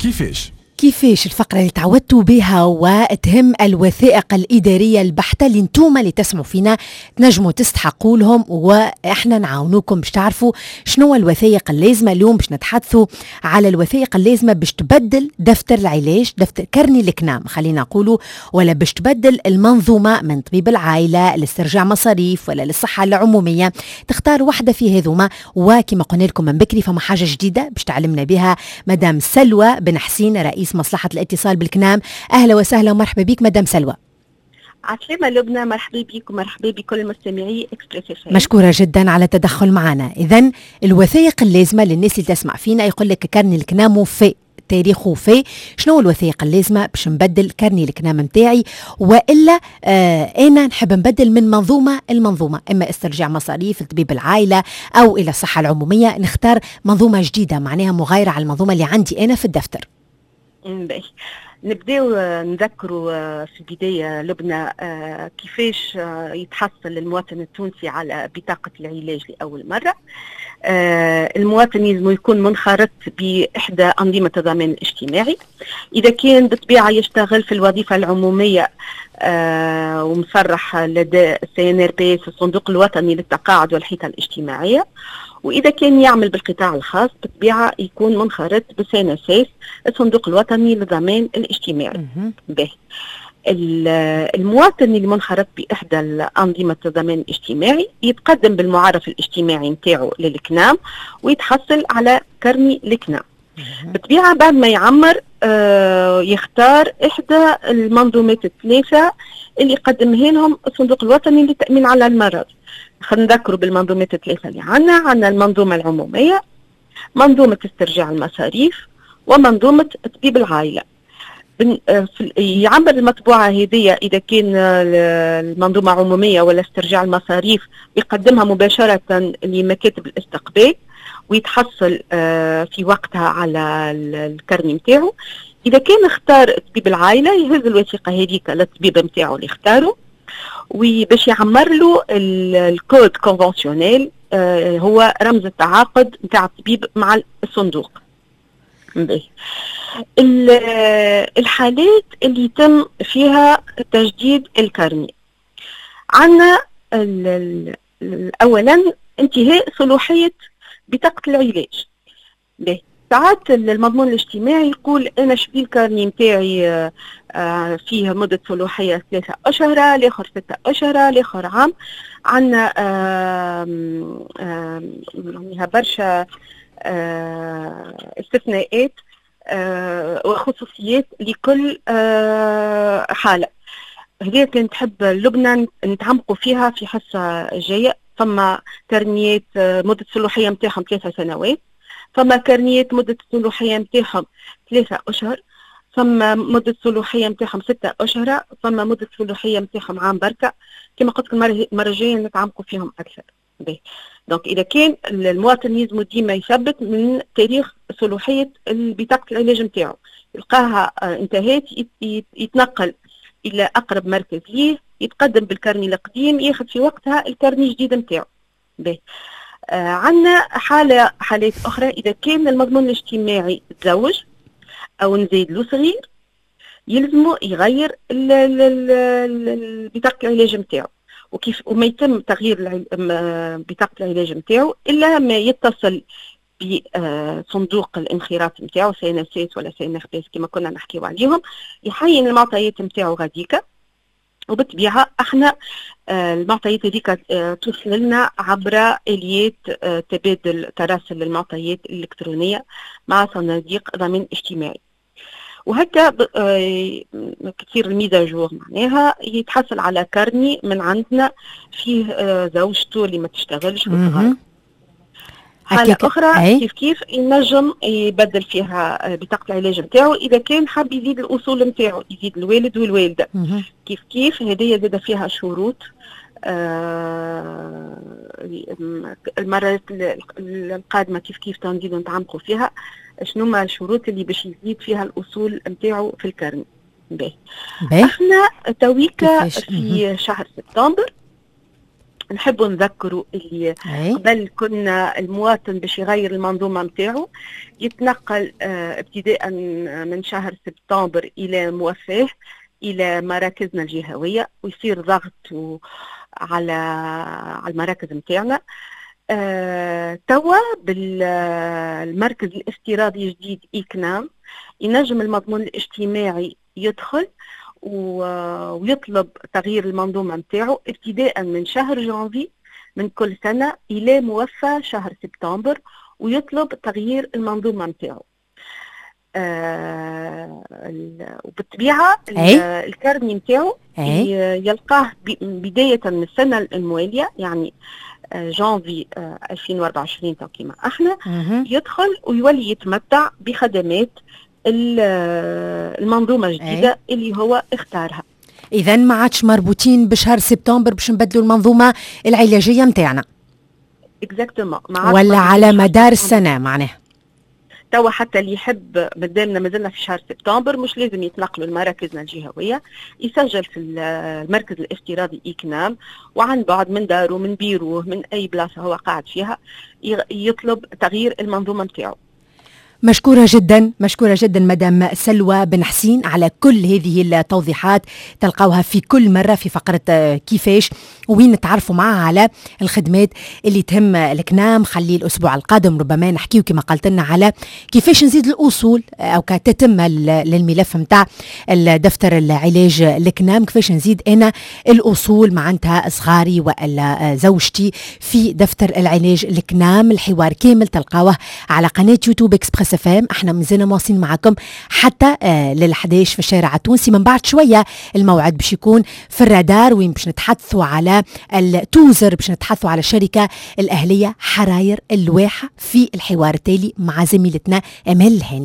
كيفاش الفقرة اللي تعودتوا بها وتهم الوثائق الإدارية البحتة اللي انتوما اللي تسمعوا فينا تنجموا تستحقوا لهم، وإحنا نعاونوكم باش تعرفوا شنو الوثائق اللازمة. اليوم باش نتحدثوا على الوثائق اللازمة باش تبدل دفتر العلاج، دفتر كرني الكنام خلينا نقولوا، ولا باش تبدل المنظومة من طبيب العائلة لاسترجاع مصاريف ولا للصحة العمومية. تختار واحدة في هذوما، وكما قلنا لكم من بكري فما حاجة جديدة باش تعلمنا بها مدام سلوى بن حسين رئيس مصلحة الاتصال بالكنام. أهلا وسهلا ومرحبا بك مدام سلوى. عسلامة لبنى، مرحبا بك ومرحبا بكل مستمعي إكسبريس. مشكورة جدا على التدخل معنا. إذن الوثائق اللازمة للناس اللي تسمع فينا، يقول لك كرني الكنام وفي تاريخه في شنو الوثائق اللازمة باش نبدل كرني الكنام متاعي، وإلا أنا نحب نبدل من المنظومة إما استرجاع مصاريف لطبيب العائلة أو إلى الصحة العمومية، نختار منظومة جديدة معناها مغايرة على المنظومة اللي عندي أنا في الدفتر. نبداو نذكروا في البداية لبنى كيفاش يتحصل المواطن التونسي على بطاقة العلاج لأول مرة. المواطن لازم يكون منخرط بإحدى أنظمة الضمان الاجتماعي، إذا كان بالطبيعة يشتغل في الوظيفة العمومية ومصرح لدى CNRPS الصندوق الوطني للتقاعد والحيطة الاجتماعية، وإذا كان يعمل بالقطاع الخاص بالطبيعة يكون منخرط بCNSS الصندوق الوطني للضمان الاجتماعي. به المواطن اللي منخرط بإحدى الأنظمة الضمان الاجتماعي يتقدم بالمعرف الاجتماعي نتاعو للكنام ويتحصل على كرني الكنام. بالطبيعة بعد ما يعمر يختار إحدى المنظومات الثلاثة اللي يقدمها لهم الصندوق الوطني للتأمين على المرض. خلينا نذكروا بالمنظومات الثلاثة اللي عندنا المنظومة العمومية، منظومة استرجاع المصاريف، ومنظومة طبيب العائلة. يعمر المطبوعة هذه إذا كان المنظومة عمومية ولا استرجاع المصاريف يقدمها مباشرة لمكاتب الاستقبال ويتحصل في وقتها على الكرني متاعه. إذا كان اختار طبيب العائلة يهز الوثيقة هذيك للطبيب متاعه اللي اختاره، وباش يعمر له الكود كونفنسيونيل هو رمز التعاقد نتاع الطبيب مع الصندوق. الحالات اللي يتم فيها تجديد الكرني عندنا أولا انتهاء صلاحية بطاقة العلاج. ساعات المضمون الاجتماعي يقول أنا شبي الكارني متاعي فيه مدة صلاحية 3 أشهر، الآخر 6 أشهر، الآخر عام. عندنا برشا استثناءات وخصوصيات لكل حالة. هذه كنت تحب لبنى نتعمقوا فيها في حصة جاية. ثم كارنيات مدة صلاحية متاعهم 3 سنوات، ثم كارنيات مدة الصلاحية متاعهم 3 أشهر، ثم مدة الصلاحية متاعهم 6 أشهر، ثم مدة الصلاحية متاعهم عام بركة. كما قلت المرة الجاية نتعمقوا فيهم أكثر. دونك إذا كان المواطن يلزم ديما يثبت من تاريخ صلاحية بطاقة العلاج متاعه، يلقاها انتهت يتنقل إلى أقرب مركز ليه، يتقدم بالكارني القديم، ياخذ في وقتها الكارني الجديد متاعه. عندنا حالات أخرى، إذا كان المضمون الاجتماعي تزوج أو نزيد له صغير يلزمه يغير بطاقة العلاج متاعه. وما يتم تغيير بطاقة العلاج متاعه إلا ما يتصل بصندوق الانخراط متاعه CNSS ولا CNRPS كما كنا نحكيو عليهم، يحين المعطيات متاعه غاديكا. وبالطبيعة احنا المعطيات هذيك توصل لنا عبر آليات تبادل تراسل المعطيات الإلكترونية مع صناديق ضمان اجتماعي. وهكا كثير الميزاجور معناها يتحصل على كارني من عندنا فيه زوجته اللي ما تشتغلش وصغار. حالة أخرى كيف ينجم يبدل فيها بطاقة العلاج متاعه إذا كان حاب يزيد الأصول متاعه، يزيد الوالد والوالدة. كيف هذه زاد فيها شروط. المرات القادمة كيف تنزيدوا نتعمقوا فيها شنو ما الشروط اللي باش يزيد فيها الأصول متاعه في الكرني. احنا تويكا في شهر سبتمبر نحب نذكروا اللي أي. قبل كنا المواطن باش يغير المنظومة متاعو يتنقل ابتداء من شهر سبتمبر إلى موفاه إلى مراكزنا الجهوية، ويصير ضغط على المراكز متاعنا. توا بالمركز الافتراضي الجديد إيكنام ينجم المضمون الاجتماعي يدخل ويطلب تغيير المنظومة متاعو ابتداء من شهر جانفي من كل سنة إلى موفى شهر سبتمبر، ويطلب تغيير المنظومة متاعو. وبالطبيعة الكارني متاعو يلقاه بداية من السنة الموالية، يعني جانفي 2024 كما احنا يدخل ويولي يتمتع بخدمات المنظومة الجديدة اللي هو اختارها. إذا ما عادش مربوطين بشهر سبتمبر باش نبدلوا المنظومة العلاجية متاعنا ولا على مدار السنة معناه. توا حتى اللي يحب مادامنا مازلنا في شهر سبتمبر مش لازم يتنقلوا لمراكزنا الجهوية، يسجل في المركز الافتراضي إيكنام وعن بعد من داره من بيروه من أي بلاصة هو قاعد فيها يطلب تغيير المنظومة متاعه. مشكورة جدا مدام سلوى بن حسين على كل هذه التوضيحات، تلقاوها في كل مرة في فقرة كيفاش وين نتعرفوا معها على الخدمات اللي تهم الكنام. خلي الأسبوع القادم ربما نحكيو كما قلت لنا على كيفاش نزيد الأصول أو كتتم للملف متاع الدفتر العلاج الكنام، كيفاش نزيد أنا الأصول معناتها صغاري ولا زوجتي في دفتر العلاج الكنام. الحوار كامل تلقاوه على قناة يوتيوب إكسبريس FM. احنا مازلنا مواصلين معكم حتى لل11 في الشارع التونسي. من بعد شوية الموعد باش يكون في الرادار وين باش نتحدثوا على التوزر، باش نتحدثوا على الشركة الأهلية حراير الواحة في الحوار التالي مع زميلتنا أمال الهاني.